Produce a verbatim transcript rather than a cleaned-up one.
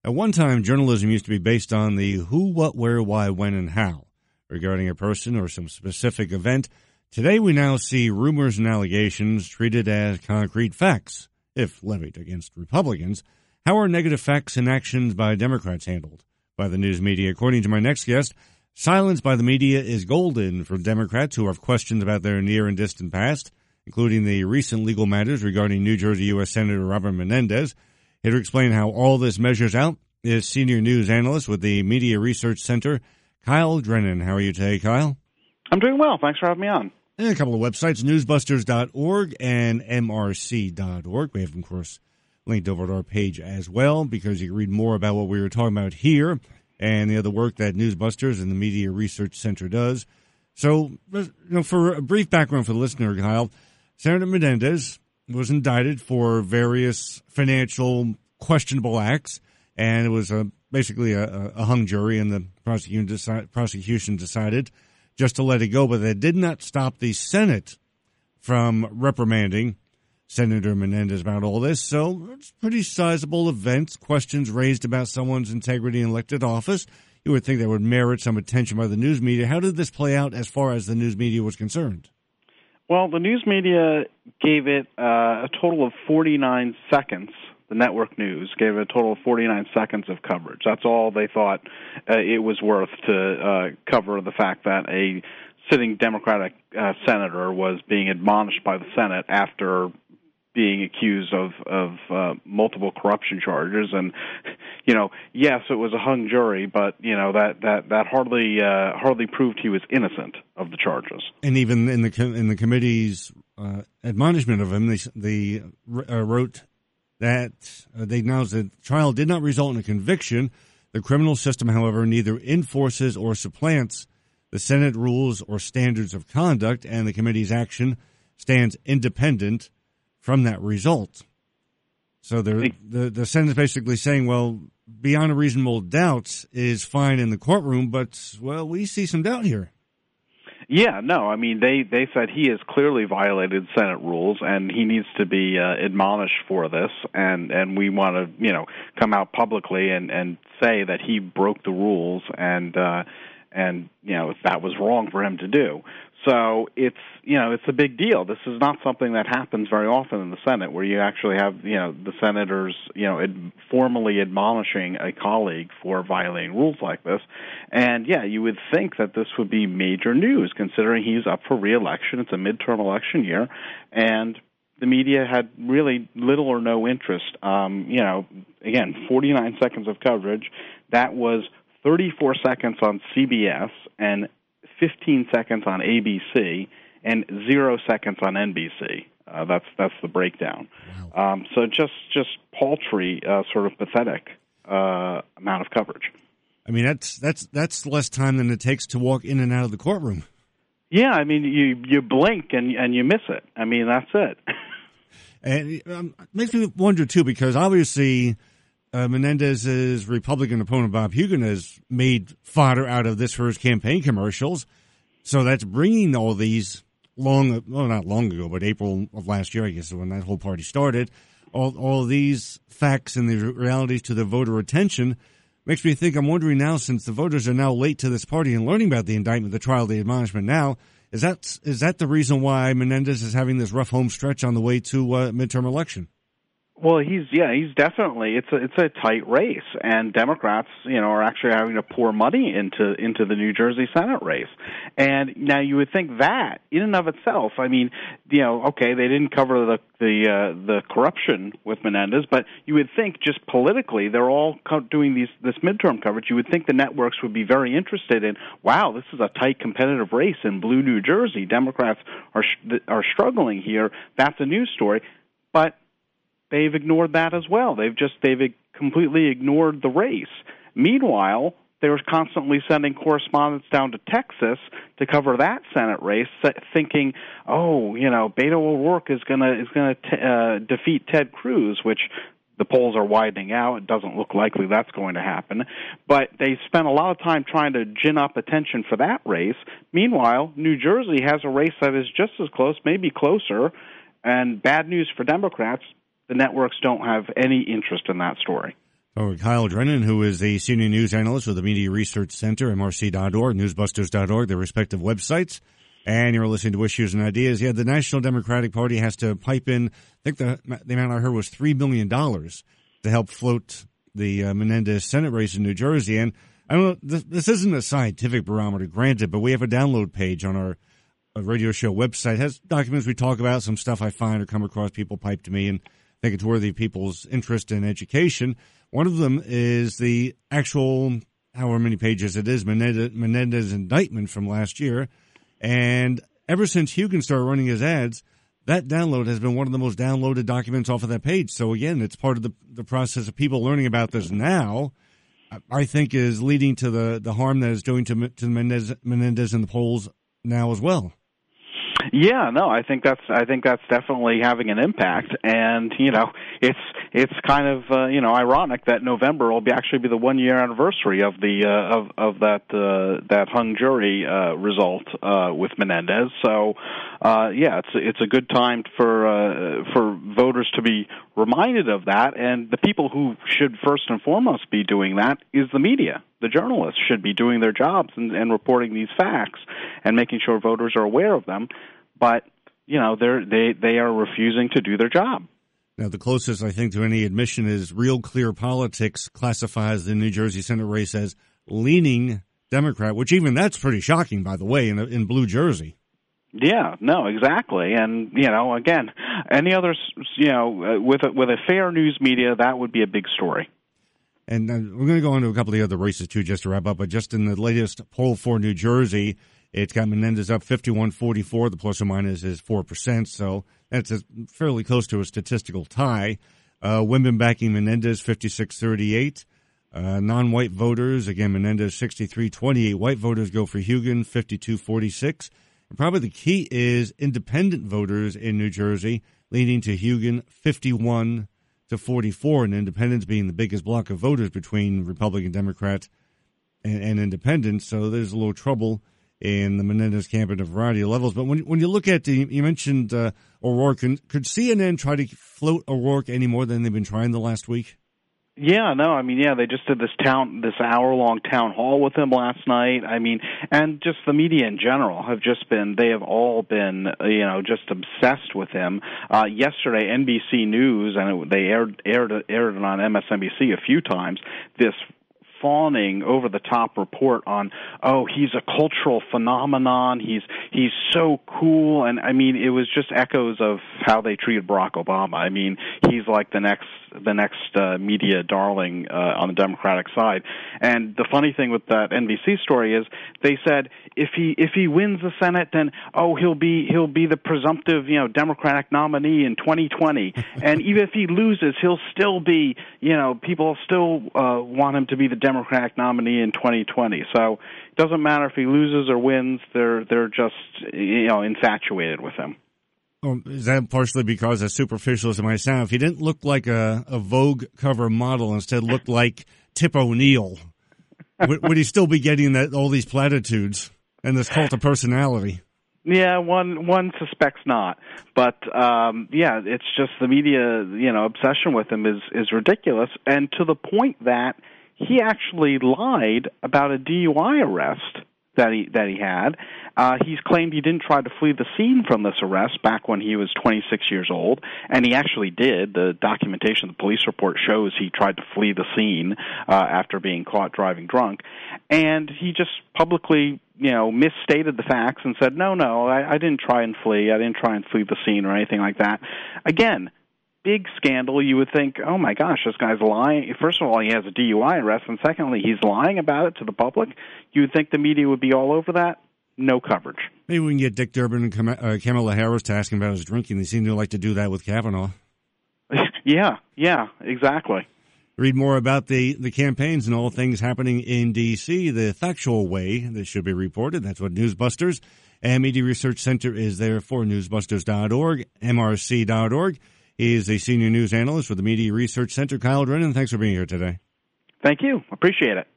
At one time, journalism used to be based on the who, what, where, why, when, and how regarding a person or some specific event. Today, we now see rumors and allegations treated as concrete facts, if levied against Republicans. How are negative facts and actions by Democrats handled by the news media? According to my next guest, silence by the media is golden for Democrats who have questions about their near and distant past, including the recent legal matters regarding New Jersey U S Senator Robert Menendez. Here to explain how all this measures out is senior news analyst with the Media Research Center, Kyle Drennan. How are you today, Kyle? I'm doing well. Thanks for having me on. And a couple of websites, newsbusters dot org and M R C dot org. We have, of course, linked over to our page as well because you can read more about what we were talking about here and the other work that Newsbusters and the Media Research Center does. So, you know, for a brief background for the listener, Kyle, Senator Menendez was indicted for various financial questionable acts, and it was a, basically a, a hung jury, and the prosecution, deci- prosecution decided just to let it go, but that did not stop the Senate from reprimanding Senator Menendez about all this. So it's pretty sizable events, questions raised about someone's integrity in elected office. You would think that would merit some attention by the news media. How did this play out as far as the news media was concerned? Well, the news media gave it uh, a total of forty-nine seconds. The network news gave it a total of forty-nine seconds of coverage. That's all they thought uh, it was worth to uh, cover the fact that a sitting Democratic uh, senator was being admonished by the Senate after being accused of, of uh, multiple corruption charges. And, you know, yes, it was a hung jury, but, you know, that, that, that hardly uh, hardly proved he was innocent of the charges. And even in the in the committee's uh, admonishment of him, they, they uh, wrote that uh, they acknowledged that the trial did not result in a conviction. The criminal system, however, neither enforces or supplants the Senate rules or standards of conduct, and the committee's action stands independent from that result. So the the Senate is basically saying, well, beyond a reasonable doubt is fine in the courtroom, but, well, we see some doubt here. Yeah, no, I mean, they, they said he has clearly violated Senate rules, and he needs to be uh, admonished for this, and, and we want to, you know, come out publicly and, and say that he broke the rules, and, uh, and, you know, that was wrong for him to do. So it's, you know, it's a big deal. This is not something that happens very often in the Senate, where you actually have, you know, the senators, you know, ad- formally admonishing a colleague for violating rules like this. And, yeah, you would think that this would be major news, considering he's up for re-election. It's a midterm election year, and the media had really little or no interest. Um, you know, again, forty-nine seconds of coverage. That was thirty-four seconds on C B S and fifteen seconds on A B C, and zero seconds on N B C. Uh, that's that's the breakdown. Wow. Um, so just just paltry, uh, sort of pathetic uh, amount of coverage. I mean, that's that's that's less time than it takes to walk in and out of the courtroom. Yeah, I mean, you you blink and and you miss it. I mean, that's it. And um, it makes me wonder too, because obviously Uh, Menendez's Republican opponent, Bob Hugin, has made fodder out of this for his campaign commercials. So that's bringing all these long, well, not long ago, but April of last year, I guess, when that whole party started, all, all these facts and the realities to the voter attention. Makes me think, I'm wondering now, since the voters are now late to this party and learning about the indictment, the trial, the admonishment now, is that, is that the reason why Menendez is having this rough home stretch on the way to uh, midterm election? Well, he's yeah, he's definitely it's a it's a tight race, and Democrats, you know, are actually having to pour money into into the New Jersey Senate race. And now you would think that in and of itself, I mean, you know, okay, they didn't cover the the uh, the corruption with Menendez, but you would think just politically, they're all co- doing these this midterm coverage. You would think the networks would be very interested in, wow, this is a tight competitive race in blue New Jersey. Democrats are sh- are struggling here. That's a news story, but they've ignored that as well. They've just they've completely ignored the race. Meanwhile, they're constantly sending correspondents down to Texas to cover that Senate race, thinking, oh, you know, Beto O'Rourke is gonna is gonna t- uh, defeat Ted Cruz, which the polls are widening out. It doesn't look likely that's going to happen. But they spent a lot of time trying to gin up attention for that race. Meanwhile, New Jersey has a race that is just as close, maybe closer, and bad news for Democrats. The networks don't have any interest in that story. Oh, Kyle Drennan, who is a senior news analyst with the Media Research Center, M R C dot org, newsbusters dot org, their respective websites. And you're listening to Issues and Ideas. Yeah, the National Democratic Party has to pipe in, I think the, the amount I heard was three million dollars to help float the uh, Menendez Senate race in New Jersey. And I don't know, this, this isn't a scientific barometer, granted, but we have a download page on our uh, radio show website. It has documents we talk about, some stuff I find or come across, people pipe to me and think it's worthy of people's interest in education. One of them is the actual, however many pages it is, Menendez, Menendez indictment from last year. And ever since Hugen started running his ads, that download has been one of the most downloaded documents off of that page. So again, it's part of the the process of people learning about this now, I think is leading to the, the harm that it's doing to, to Menendez, Menendez in the polls now as well. Yeah, no, I think that's I think that's definitely having an impact, and you know, it's it's kind of uh, you know ironic that November will be actually be the one year anniversary of the uh, of of that uh, that hung jury uh, result uh, with Menendez. So, uh, yeah, it's it's a good time for uh, for voters to be reminded of that, and the people who should first and foremost be doing that is the media. The journalists should be doing their jobs and, and reporting these facts and making sure voters are aware of them. But, you know, they're, they they are refusing to do their job. Now, the closest, I think, to any admission is Real Clear Politics classifies the New Jersey Senate race as leaning Democrat, which even that's pretty shocking, by the way, in, in blue Jersey. Yeah, no, exactly. And, you know, again, any other, you know, with a, with a fair news media, that would be a big story. And uh, we're going to go on to a couple of the other races, too, just to wrap up. But just in the latest poll for New Jersey, it's got Menendez up fifty-one forty-four. The plus or minus is four percent, so that's a fairly close to a statistical tie. Uh, women backing Menendez, fifty-six thirty-eight. Uh, non-white voters, again, Menendez, sixty-three twenty-eight. White voters go for Hugen, fifty-two forty-six. And probably the key is independent voters in New Jersey, leaning to Hugen, fifty-one to forty-four, and independents being the biggest block of voters between Republican, Democrat, and, and independents. So there's a little trouble in the Menendez camp at a variety of levels. But when when you look at the, you mentioned uh, O'Rourke, could C N N try to float O'Rourke any more than they've been trying the last week? Yeah, no, I mean, yeah, they just did this town, this hour-long town hall with him last night. I mean, and just the media in general have just been, they have all been, you know, just obsessed with him. Uh, yesterday, N B C News, and it, they aired, aired, aired it on M S N B C a few times, this fawning over-the-top report on, oh, he's a cultural phenomenon, he's he's so cool, and I mean, it was just echoes of how they treated Barack Obama. I mean, he's like the next the next uh, media darling uh, on the Democratic side. And the funny thing with that N B C story is they said if he if he wins the Senate, then oh he'll be he'll be the presumptive you know Democratic nominee in twenty twenty, and even if he loses, he'll still be you know people still uh, want him to be the Democratic nominee in twenty twenty. So it doesn't matter if he loses or wins; they're they're just you know infatuated with him. Well, is that partially because, as superficial as it might sound, if he didn't look like a, a Vogue cover model, instead looked like Tip O'Neill, would, would he still be getting that all these platitudes and this cult of personality? Yeah, one one suspects not, but um, yeah, it's just the media, you know, obsession with him is is ridiculous, and to the point that he actually lied about a D U I arrest that he that he had. Uh, he's claimed he didn't try to flee the scene from this arrest back when he was twenty-six years old, and he actually did. The documentation, the police report shows he tried to flee the scene uh, after being caught driving drunk, and he just publicly, you know, misstated the facts and said, no, no, I, I didn't try and flee. I didn't try and flee the scene or anything like that. Again, big scandal. You would think, oh my gosh, this guy's lying. First of all, he has a D U I arrest, and secondly, he's lying about it to the public. You would think the media would be all over that. No coverage. Maybe we can get Dick Durbin and Cam- uh, Kamala Harris to ask him about his drinking. They seem to like to do that with Kavanaugh. yeah, yeah, exactly. Read more about the, the campaigns and all things happening in D C the factual way that should be reported. That's what Newsbusters and Media Research Center is there for, newsbusters dot org, M R C dot org. He is a senior news analyst with the Media Research Center. Kyle Drennan, thanks for being here today. Thank you. Appreciate it.